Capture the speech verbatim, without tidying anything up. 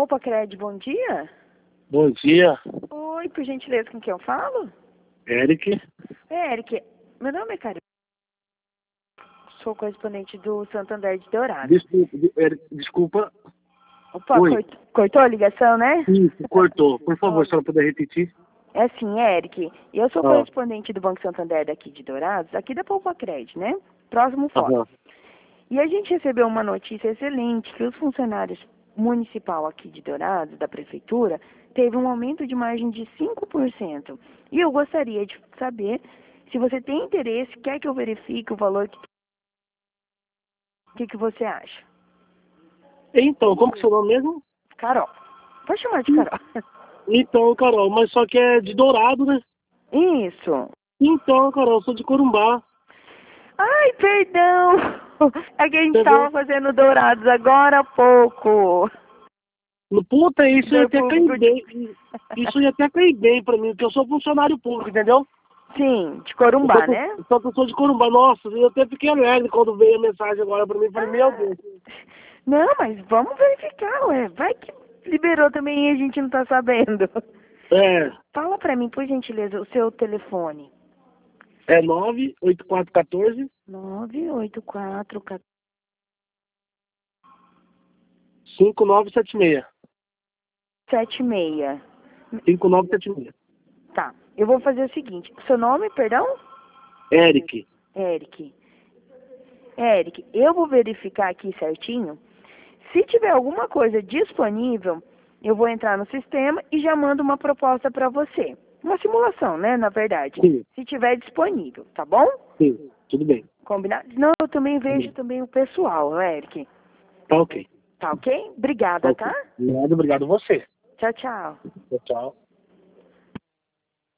Poupa Cred, bom dia. Bom dia, Oi, por gentileza, com quem eu falo? Eric. É, Eric, meu nome é Carol. Sou correspondente do Santander de Dourados. Desculpa, de- Eric, desculpa. Opa, Oi. cort- cortou a ligação, né? Isso, cortou. Por favor, Ó, se ela puder repetir. É sim, Eric. Eu sou Ah, correspondente do Banco Santander daqui de Dourados, aqui da Poupa Cred, né? Próximo fórum. aham. E a gente recebeu uma notícia excelente que os funcionários municipal aqui de Dourados, da prefeitura, teve um aumento de margem de cinco por cento. E eu gostaria de saber se você tem interesse, quer que eu verifique o valor que, que, que você acha. Então, como que é seu nome mesmo? Carol. Pode chamar de Carol. Então, Carol, mas só que é de Dourado, né? Isso. Então, Carol, eu sou de Corumbá. Ai, perdão. É que a gente Entendeu? estava fazendo Dourados agora há pouco. No- Puta, isso ia Setor até cair público bem. de... Isso ia até cair bem pra mim, porque eu sou funcionário público, entendeu? Sim, de Eu Corumbá, sou, né? eu sou pessoa de Corumbá. Nossa, eu até fiquei alegre quando veio a mensagem agora pra mim. Falei, meu Deus. Não, mas vamos verificar, ué. Vai que liberou também e a gente não tá sabendo. É, Fala pra mim, por gentileza, o seu telefone. é nove oito quatro um quatro, nove oito quatro cinco nove sete seis. sete seis. cinco nove sete seis. Tá, eu vou fazer o seguinte. Seu nome, perdão? Eric. Eric. Eric, eu vou verificar aqui certinho. Se tiver alguma coisa disponível, eu vou entrar no sistema e já mando uma proposta para você. Uma simulação, né, na verdade. Sim, Se tiver disponível, tá bom? sim, tudo bem. Combinado? Não, eu também vejo Sim. também o pessoal, Eric. Tá ok. Tá ok? Tá Obrigada, ok. tá? Nada, obrigado a você. Tchau, tchau. Tchau, tchau.